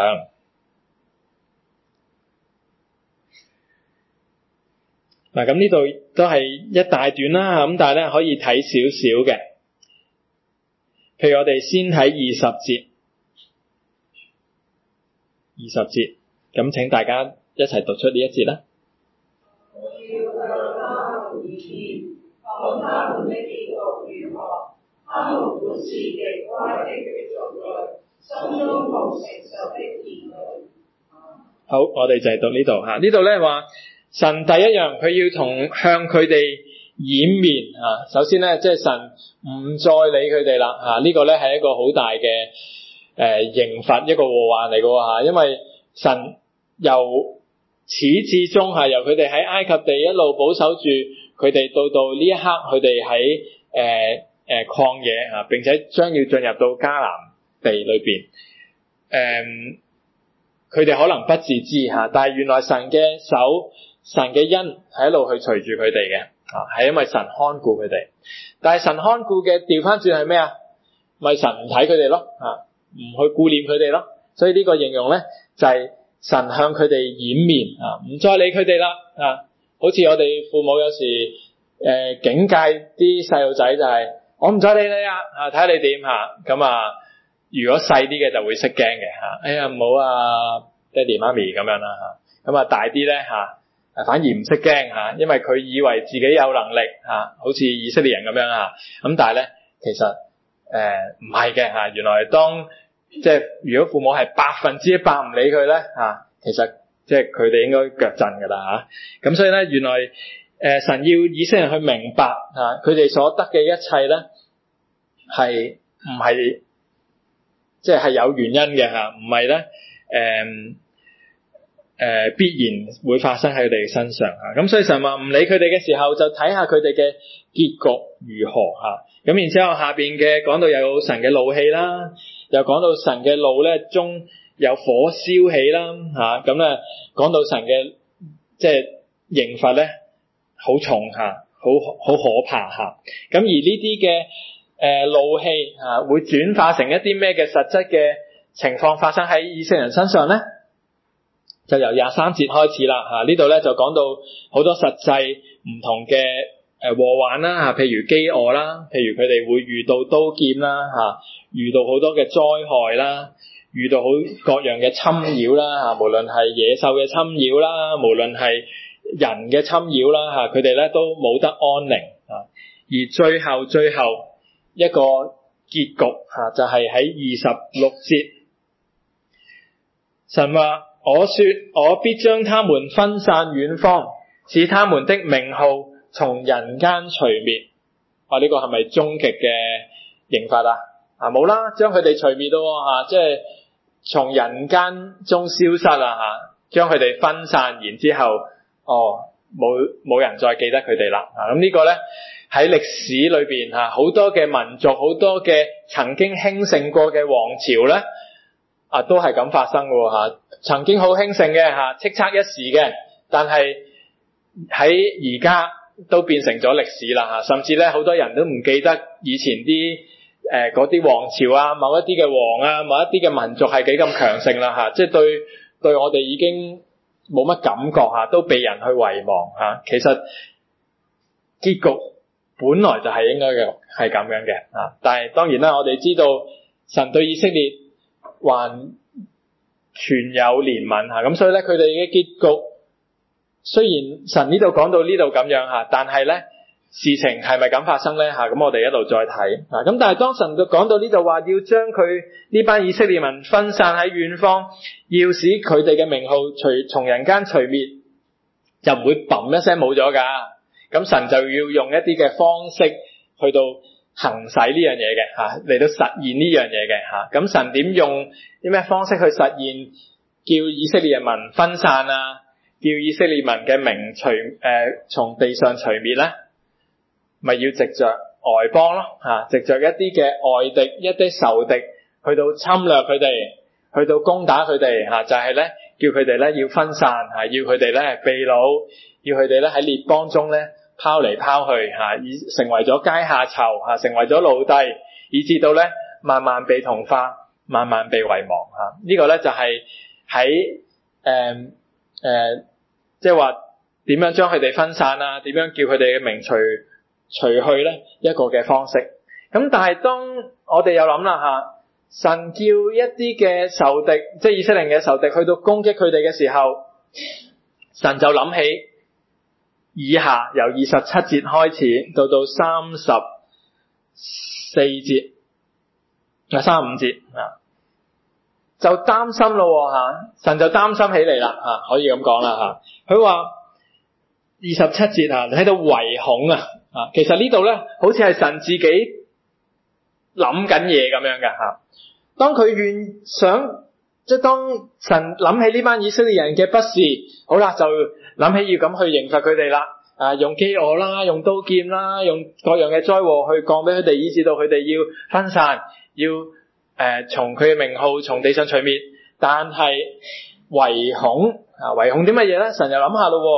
嗱咁呢度都係一大段啦，咁但係咧可以睇少少嘅。譬如我哋先睇二十節。二十節，咁請大家一齊讀出呢一節啦。好，我哋就係讀呢度吓，呢度咧話神第一樣佢要同向佢哋掩面啊，首先咧即係神唔再理佢哋啦吓，呢個咧係一個好大嘅。誒、呃，刑罰一個禍患嚟嘅吓，因為神由始至終係由佢哋喺埃及地一路保守住佢哋，到到呢一刻佢哋喺誒誒曠野吓，並且將要進入到迦南地裏邊。誒、呃，佢哋可能不自知吓，但係原來神嘅手神嘅恩係一路去隨住佢哋嘅，啊，係因為神看顧佢哋。但係神看顧嘅調翻轉係咩啊？咪神唔睇佢哋咯，啊，唔去顧念佢哋咯。所以呢個形容咧就係神向佢哋掩面，啊，唔再理佢哋啦，啊，好似我哋父母有時誒、呃、警戒啲細路仔就係、是、我唔再理你啦，啊，睇下你點吓，咁啊，如果細啲嘅就會識驚嘅吓，哎呀唔好啊爹哋媽咪咁樣啦吓，咁啊大啲咧吓。反而唔識驚吓，因為佢以為自己有能力吓，好似以色列人咁樣吓。咁但係咧，其實誒唔係嘅吓。原來當即係如果父母係百分之一百唔理佢咧吓，其實即係佢哋應該腳震噶啦吓。咁所以咧，原來誒、呃、神要以色列人去明白吓，佢哋所得嘅一切咧係唔係即係係有原因嘅吓，唔係咧誒。呃誒、呃，必然會發生喺佢哋身上吓，咁所以神話唔理佢哋嘅時候，就睇下佢哋嘅結局如何吓。咁然之後下邊嘅講到有神嘅怒氣啦，又講到神嘅怒咧中有火燒起啦吓，咁咧講到神嘅即係刑罰咧好重吓，好好可怕吓。咁而呢啲嘅誒怒氣吓，會轉化成一啲咩嘅實質嘅情況發生喺以色列人身上咧？就由廿三節開始啦，吓，呢度咧就講到好多實際唔同嘅誒禍患啦，吓，譬如飢餓啦，譬如佢哋會遇到刀劍啦，吓，遇到好多嘅災害啦，遇到好各樣嘅侵擾啦，吓，無論係野獸嘅侵擾啦，無論係人嘅侵擾啦，吓，佢哋咧都冇得安寧啊。而最後最後一個結局吓，就係喺二十六節，神話。我說我必將他們分散遠方，使他們的名號從人間除滅。啊，呢個係咪終極嘅刑罰啊？啊，冇啦，將佢哋除滅咯吓，即係從人間中消失啦吓，將佢哋分散，然之後哦冇冇人再記得佢哋啦。啊，咁呢個咧喺歷史裏邊吓，好多嘅民族，好多嘅曾經興盛過嘅王朝咧。啊，都係咁發生嘅吓，曾經好興盛嘅吓，叱咤一時嘅，但係喺而家都變成咗歷史啦吓，甚至咧好多人都唔記得以前啲誒嗰啲王朝啊，某一啲嘅王啊，某一啲嘅民族係幾咁強盛啦吓，即係對對我哋已經冇乜感覺吓，都被人去遺忘吓。其實結局本來就係應該嘅係咁樣嘅啊，但係當然啦，我哋知道神對以色列還存有憐憫吓，咁所以咧佢哋嘅結局雖然神呢度講到呢度咁樣吓，但係咧事情係咪咁發生咧吓？咁我哋一路再睇啊。咁但係當神講到呢度話要將佢呢班以色列民分散喺遠方，要使佢哋嘅名號除從人間除滅，就唔會嘣一聲冇咗噶。咁神就要用一啲嘅方式去到行使呢樣嘢嘅吓，嚟到實現呢樣嘢嘅吓。咁神點用啲咩方式去實現叫以色列人民分散啊，叫以色列民嘅名除誒從地上除滅咧？咪要藉着外邦咯吓，藉着一啲嘅外敵、一啲仇敵去到侵略佢哋，去到攻打佢哋吓，就係咧叫佢哋咧要分散吓，要佢哋咧被擄，要佢哋咧喺列邦中咧拋嚟拋去吓，以成為咗階下囚吓，成為咗奴隸，以至到咧慢慢被同化，慢慢被遺忘吓。呢個咧就係喺誒誒，即係話點樣將佢哋分散啊？點樣叫佢哋嘅名除除去咧一個嘅方式。咁但係當我哋又諗啦吓，神叫一啲嘅仇敵，即係以色列嘅仇敵去到攻擊佢哋嘅時候，神就諗起以下由二十七節開始到到三十四節啊三十五節啊，就擔心咯吓，神就擔心起嚟啦吓，可以咁講啦吓。佢話二十七節啊，你喺度唯恐啊。啊，其實呢度咧，好似係神自己諗緊嘢咁樣嘅吓。當佢願想，即係當神諗起呢班以色列人嘅不是，好啦，就諗起要咁去刑罰佢哋啦。啊，用飢餓啦，用刀劍啦，用各樣嘅災禍去降俾佢哋，以致到佢哋要分散，要誒從佢嘅名號從地上除滅。但係唯恐啊，唯恐啲乜嘢咧？神又諗下咯。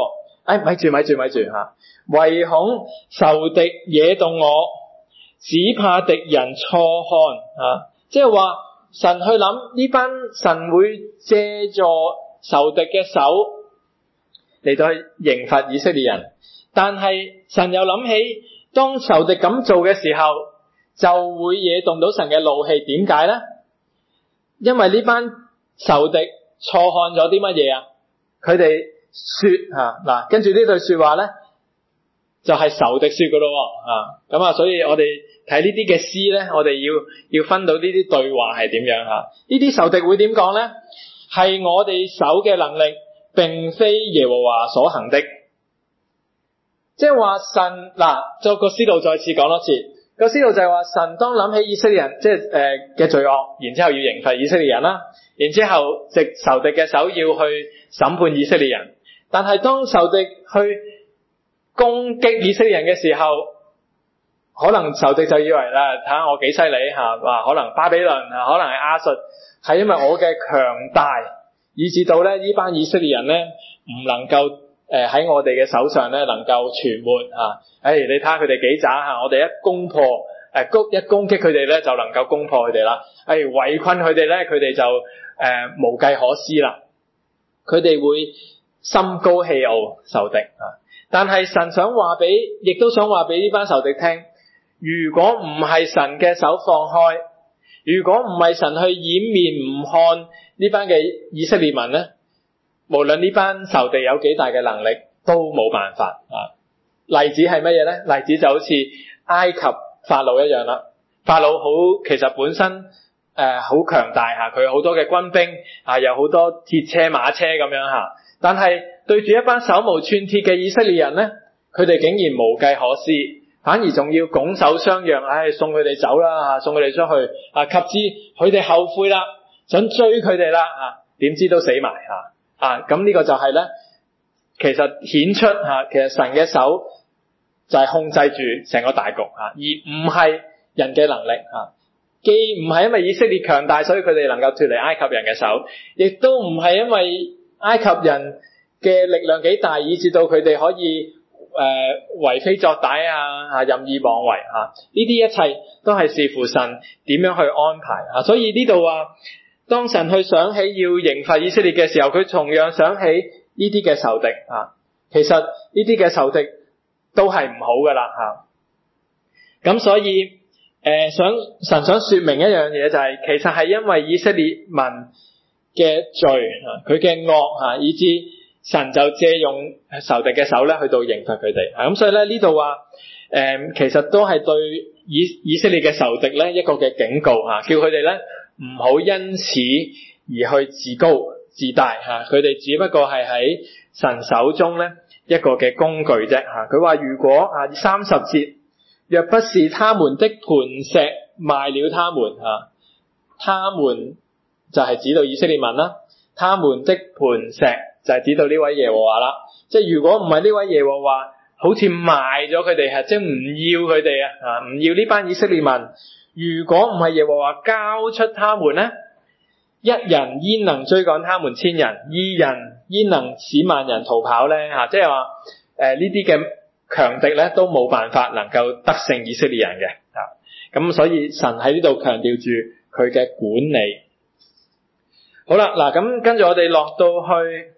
哎，咪住咪住咪住吓，唯恐仇敵惹動我，只怕敵人錯看啊！即係話神去諗呢班神會借助仇敵嘅手嚟到去刑罰以色列人，但係神又諗起當仇敵咁做嘅時候，就會惹動到神嘅怒氣。點解呢？因為呢班仇敵錯看咗啲乜嘢啊？佢哋說吓嗱，跟住呢句說話咧，就係、是、仇敵說噶咯啊！咁啊，所以我哋睇呢啲嘅詩咧，我哋要要分到呢啲對話係點樣吓？呢啲仇敵會點講咧？係我哋手嘅能力，並非耶和華所行的。即係話神嗱，作個思路再次講多次。個思路就係話神當諗起以色列人即係誒嘅罪惡，然之後要刑罰以色列人啦，然之後藉仇敵嘅手要去審判以色列人。但係當仇敵去攻擊以色列人嘅時候，可能仇敵就以為啦，睇下我幾犀利吓，話可能巴比倫啊，可能係亞述，係因為我嘅強大，以致到咧呢班以色列人咧唔能夠誒喺、呃、我哋嘅手上咧能夠存活啊！誒、哎，你睇下佢哋幾渣吓，我哋一攻破誒攻、呃、一攻擊佢哋咧就能夠攻破佢哋啦。誒、哎，圍困佢哋咧，佢哋就誒、呃、無計可施啦。佢哋會心高氣傲，仇敵啊！但係神想話俾，亦都想話俾呢班仇敵聽，如果唔係神嘅手放開，如果唔係神去掩面唔看呢班嘅以色列民咧，無論呢班仇敵有幾大嘅能力，都冇辦法啊！例子係乜嘢咧？例子就好似埃及法老一樣啦。法老好其實本身誒好強大吓，佢有好多嘅軍兵啊，有好多鐵車馬車咁樣吓。但係對住一班手無寸鐵嘅以色列人咧，佢哋竟然無計可施，反而仲要拱手相讓，唉、哎，送佢哋走啦吓，送佢哋出去啊！及至佢哋後悔啦，想追佢哋啦啊，點知都死埋吓啊！咁呢個就係咧，其實顯出吓，其實神嘅手就係控制住成個大局吓，而唔係人嘅能力吓。既唔係因為以色列強大，所以佢哋能夠脫離埃及人嘅手，亦都唔係因為埃及人嘅力量幾大，以致到佢哋可以誒、呃、為非作歹啊，任意妄為啊！呢啲一切都係視乎神點樣去安排啊！所以呢度話，當神去想起要刑罰以色列嘅時候，佢同樣想起呢啲嘅仇敵啊！其實呢啲嘅仇敵都係唔好噶啦吓。咁、啊、所以誒、呃、想神想說明一樣嘢，就係、是、其實係因為以色列民嘅罪啊，佢嘅惡吓，以致神就借用仇敵嘅手咧，去到刑罰佢哋。咁所以咧呢度話，誒，其實都係對以以色列嘅仇敵咧一個嘅警告吓，叫佢哋咧唔好因此而去自高自大吓，佢哋只不過係喺神手中咧一個嘅工具啫吓。佢話如果啊三十節，若不是他們的磐石賣了他們吓，他們就係指到以色列民啦，他們的磐石就係指到呢位耶和華啦。即係如果唔係呢位耶和華，好似賣咗佢哋吓，即係唔要佢哋啊，唔要呢班以色列民。如果唔係耶和華交出他們咧，一人焉能追趕他們千人？二人焉能使萬人逃跑咧？吓，即係話誒呢啲嘅強敵咧都冇辦法能夠得勝以色列人嘅吓。咁所以神喺呢度強調住佢嘅管理。好啦，嗱咁跟住我哋落到去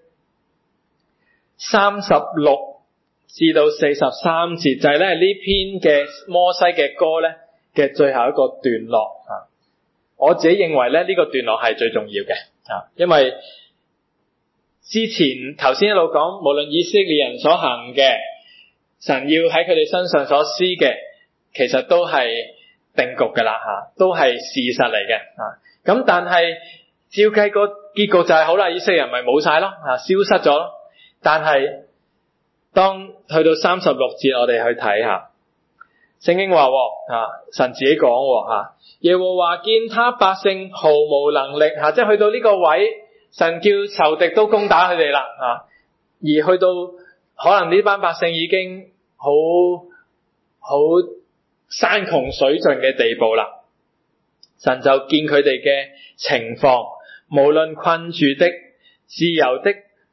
三十六至到四十三節，就係咧呢篇嘅摩西嘅歌咧嘅最後一個段落啊。我自己認為咧呢個段落係最重要嘅啊，因為之前頭先一路講，無論以色列人所行嘅，神要喺佢哋身上所施嘅，其實都係定局噶啦吓，都係事實嚟嘅啊。咁但係照計個結局就係好啦，以色列人咪冇晒咯，啊，消失咗咯。但係當去到三十六節，我哋去睇下聖經話，啊，神自己講吓，耶和華見他百姓毫無能力吓，即係去到呢個位，神叫仇敵都攻打佢哋啦，啊，而去到可能呢班百姓已經好好山窮水盡嘅地步啦，神就見佢哋嘅情況。無論困住的、自由的，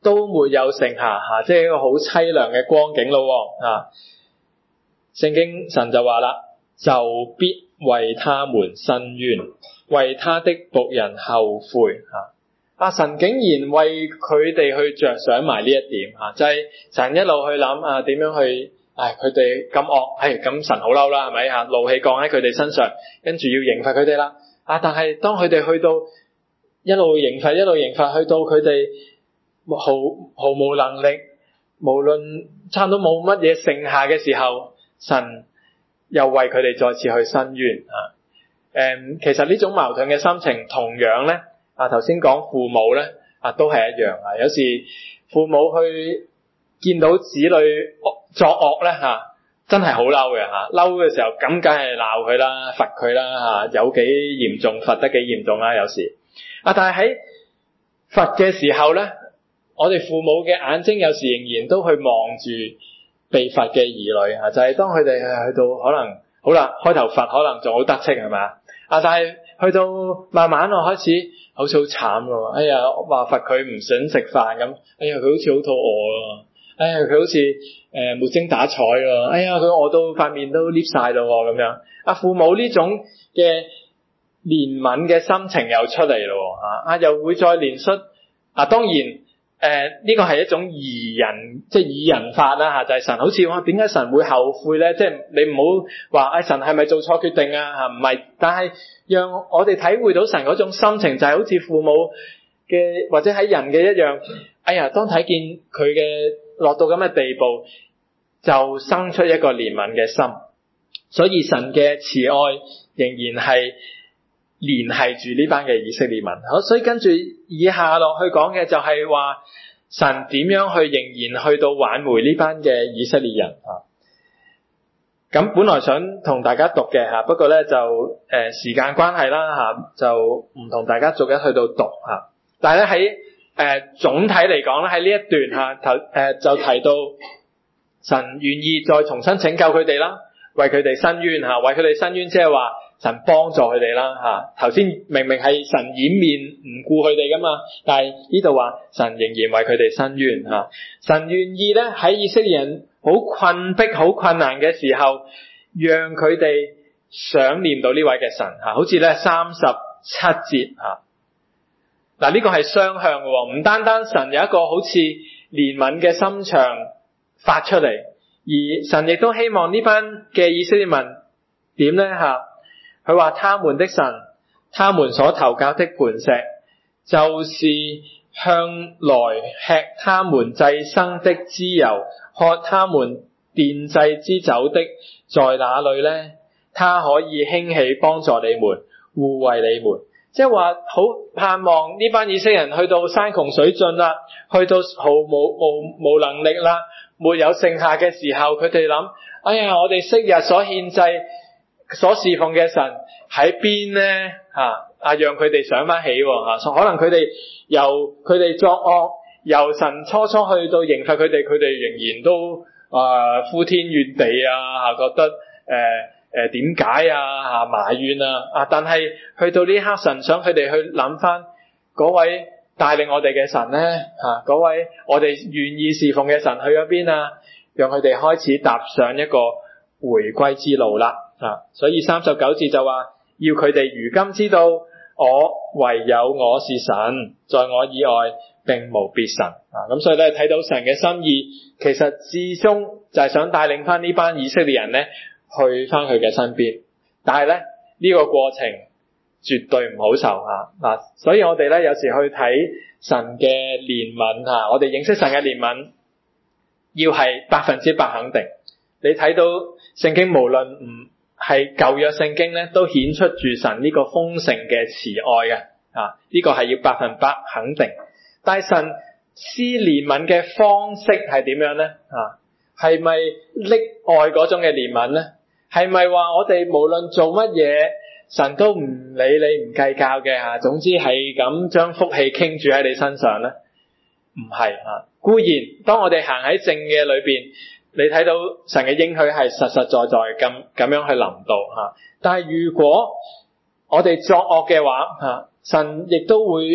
都沒有剩下吓，即係一個好淒涼嘅光景咯啊！聖經神就話啦，就必為他們伸冤，為他的僕人後悔吓。啊！神竟然為佢哋去着想埋呢一點吓，就係、是、神一路去諗啊，點樣去唉佢哋咁惡，係咁、哎、神好嬲啦，係咪吓？怒氣降喺佢哋身上，跟住要刑罰佢哋啦。啊！但係當佢哋去到一路刑罰，一路刑罰，去到佢哋毫毫無能力，無論差唔多冇乜嘢剩下嘅時候，神又為佢哋再次去伸冤啊！誒，其實呢種矛盾嘅心情，同樣咧。啊，頭先講父母咧，啊都係一樣啊。有時父母去見到子女作惡咧，吓、啊、真係好嬲嘅吓。嬲、啊、嘅時候咁，梗係鬧佢啦，罰佢啦，吓、啊、有幾嚴重，罰得幾嚴重啦。有時啊，但係喺罰嘅時候咧，我哋父母嘅眼睛有時仍然都去望住被罰嘅兒女啊。就係、是、當佢哋去到可能好啦，開頭罰可能仲好得戚係咪啊？但係去到慢慢我開始。好似好慘咯！哎呀，話罰佢唔想食飯咁，哎呀佢好似好肚餓咯，哎呀佢好似誒沒精打采咯，哎呀佢餓到塊面都裂晒咯咁樣。啊，父母呢種嘅憐憫嘅心情又出嚟咯，啊啊又會再憐恤啊，當然誒呢、呃這個係一種擬人即係擬人法啦吓，就係、是、神好似話點解神會後悔咧？即係你唔好話哎神係咪做錯決定啊吓？唔係，但係。讓我哋體會到神嗰種心情，就係好似父母嘅或者喺人嘅一樣。哎呀，當睇見佢嘅落到咁嘅地步，就生出一個憐憫嘅心。所以神嘅慈愛仍然係聯繫住呢班嘅以色列民。好，所以跟住以下落去講嘅就係話神點樣去仍然去到挽回呢班嘅以色列人啊。咁本來想同大家讀嘅吓，不過咧就誒、呃、時間關係啦吓，就唔同大家逐一去到讀吓。但係咧喺誒總體嚟講咧，喺呢一段吓頭誒就提到神願意再重新拯救佢哋啦，為佢哋伸冤吓，為佢哋伸冤即係話神幫助佢哋啦吓。頭先明明係神掩面唔顧佢哋噶嘛，但係呢度話神仍然為佢哋伸冤吓。神願意咧喺以色列人好困迫、好困難嘅時候，讓佢哋想念到呢位嘅神吓，好似咧三十七節吓。嗱，呢個係雙向嘅，唔單單神有一個好似憐憫嘅心腸發出嚟，而神亦都希望呢班嘅以色列民點咧吓？佢話他們的神，他們所投靠的磐石，就是向來吃他們祭牲的脂油，喝他們奠祭之酒的，在哪裏呢？他可以興起幫助你們，護衛你們。即係話好盼望呢班以色列人去到山窮水盡啦，去到毫無無無能力啦，沒有剩下嘅時候，佢哋諗：哎呀，我哋昔日所獻祭、所侍奉嘅神喺邊呢？吓啊，讓佢哋想翻起吓，可能佢哋由佢哋作惡，由神初初去到刑罰佢哋，佢哋仍然都啊、呃、呼天怨地啊，覺得誒。呃誒，點解啊？埋怨啊！啊，但係去到呢刻，神想佢哋去諗翻嗰位帶領我哋嘅神咧，吓嗰位我哋願意侍奉嘅神去咗邊啊？讓佢哋開始踏上一個回歸之路啦！啊，所以三十九節就話，要佢哋如今知道，我唯有我是神，在我以外並無別神啊！咁所以咧，睇到神嘅心意，其實至終就係想帶領翻呢班以色列人咧。去翻佢嘅身邊，但係咧呢、這個過程絕對唔好受吓嗱，所以我哋咧有時去睇神嘅憐憫吓，我哋認識神嘅憐憫要係百分之百肯定。你睇到聖經無論唔係舊約聖經咧，都顯出住神呢個豐盛嘅慈愛嘅啊，呢、這個係要百分百肯定。但係神施憐憫嘅方式係點樣咧啊？係咪溺愛嗰種嘅憐憫咧？係咪話我哋無論做乜嘢，神都唔理你唔計較嘅吓？總之係咁將福氣傾住喺你身上咧？唔係吓，固然當我哋行喺正嘅裏邊，你睇到神嘅應許係實實在在咁咁樣去臨到吓。但係如果我哋作惡嘅話吓，神亦都會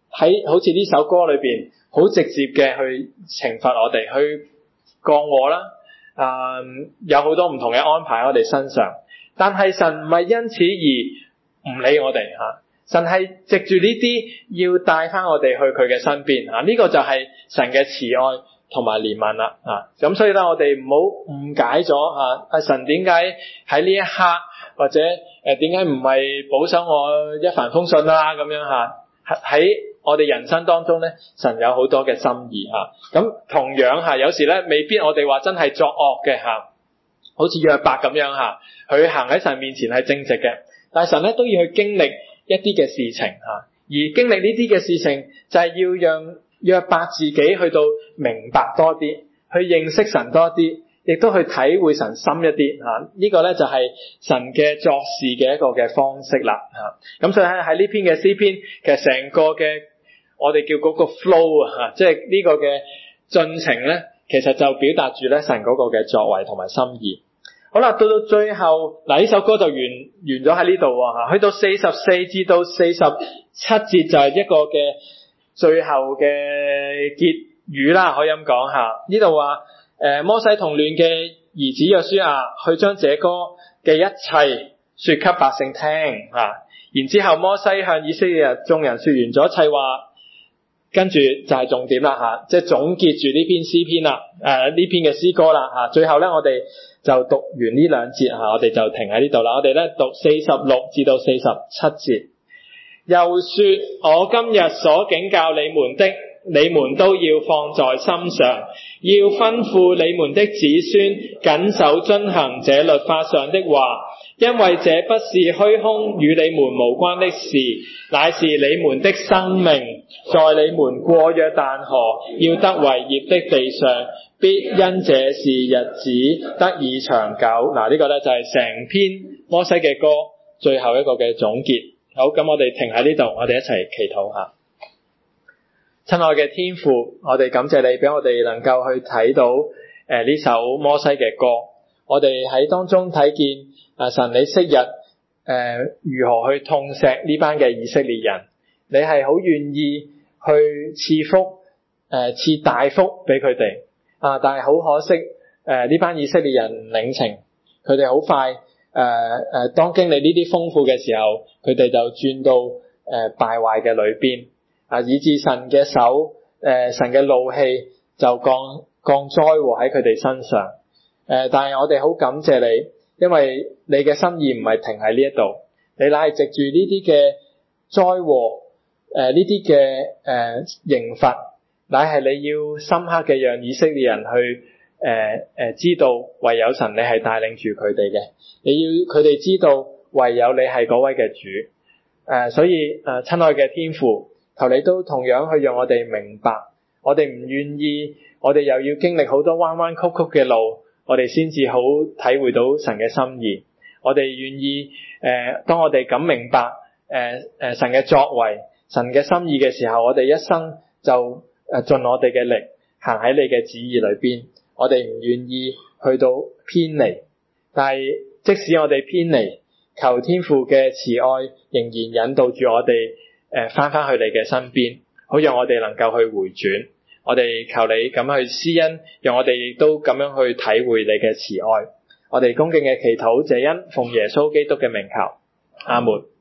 喺好似呢首歌裏邊好直接嘅去懲罰我哋，去降禍啦，啊、呃、有好多唔同嘅安排喺我哋身上。但係神唔係因此而唔理我哋吓，神係藉住呢啲要帶翻我哋去佢嘅身邊吓，呢、這個就係神嘅慈愛同埋憐憫啦啊！咁所以咧，我哋唔好誤解咗吓，阿神點解喺呢一刻或者誒點解唔係保守我一帆風順啦咁樣吓？喺我哋人生當中咧，神有好多嘅心意吓。咁同樣吓，有時咧未必我哋話真係作惡嘅吓，好似約伯咁樣吓，佢行喺神面前係正直嘅，但係神咧都要去經歷一啲嘅事情吓，而經歷呢啲嘅事情就係要讓約伯自己去到明白多啲，去認識神多啲，亦都去體會神深一啲吓。呢個咧就係神嘅作事嘅一個嘅方式啦吓。咁所以喺喺呢篇嘅詩篇，其實成個嘅我哋叫嗰個 flow 啊吓，即係呢個嘅進程咧，其實就表達住咧神嗰個嘅作為同埋心意。好啦，到到最後嗱，呢首歌就完完咗喺呢度吓，去到四十四至到四十七節就係一個嘅最後嘅結語啦，可以咁講吓。呢度話誒摩西同亂嘅兒子約書亞去將這歌嘅一切說給百姓聽吓，然之後摩西向以色列眾人說完咗一切話，跟住就係重點啦吓，即係總結住呢篇詩篇啦，誒呢篇嘅詩歌啦吓。最後咧我哋就讀完呢兩節吓，我哋就停喺呢度啦。我哋咧讀四十六至到四十七節。又說，我今日所警教你們的，你們都要放在心上，要吩咐你們的子孫謹守遵行這律法上的話，因為這不是虛空與你們無關的事，乃是你們的生命，在你們過約旦河要得為業的地上，必因這是日子得以長久。嗱，呢個咧就係成篇摩西嘅歌最後一個嘅總結。好，咁我哋停喺呢度，我哋一齊祈禱下。親愛嘅天父，我哋感謝你俾我哋能夠去睇到誒呢、呃、首摩西嘅歌，我哋喺當中睇見啊神你昔日誒、呃、如何去痛錫呢班嘅以色列人，你係好願意去賜福誒賜、呃、大福俾佢哋啊，但係好可惜誒呢、呃、班以色列人唔領情，佢哋好快。誒誒、呃，當經歷呢啲豐富嘅時候，佢哋就轉到誒、呃、敗壞嘅裏邊啊，以致神嘅手誒、呃、神嘅怒氣就降降災禍喺佢哋身上。誒、呃，但係我哋好感謝你，因為你嘅心意唔係停喺呢一度，你乃係藉住呢啲嘅災禍誒呢啲嘅誒刑罰，乃係你要深刻嘅讓以色列人去。誒誒、呃，知道唯有神你係帶領住佢哋嘅，你要佢哋知道唯有你係嗰位嘅主。誒、呃，所以誒，親、呃、愛嘅天父，求你都同樣去讓我哋明白，我哋唔願意，我哋又要經歷好多彎彎曲曲嘅路，我哋先至好體會到神嘅心意。我哋願意誒、呃，當我哋咁明白誒誒、呃呃、神嘅作為、神嘅心意嘅時候，我哋一生就誒盡我哋嘅力行喺你嘅旨意裏邊。我哋唔願意去到偏離，但係即使我哋偏離，求天父嘅慈愛仍然引導住我哋誒翻返去你嘅身邊，好讓我哋能夠去回轉。我哋求你咁去施恩，讓我哋亦都咁樣去體會你嘅慈愛。我哋恭敬嘅祈禱，謝恩奉耶穌基督嘅名求，阿門。